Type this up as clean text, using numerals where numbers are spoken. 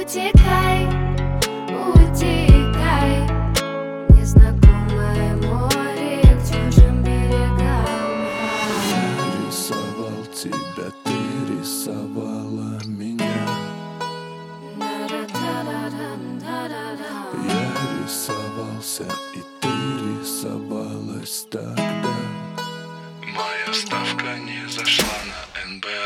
утекай, утекай, незнакомое море к чужим берегам. Я рисовал тебя, ты рисовала меня. Я рисовался, и ты рисовалась тогда. Моя ставка не зашла на НБА.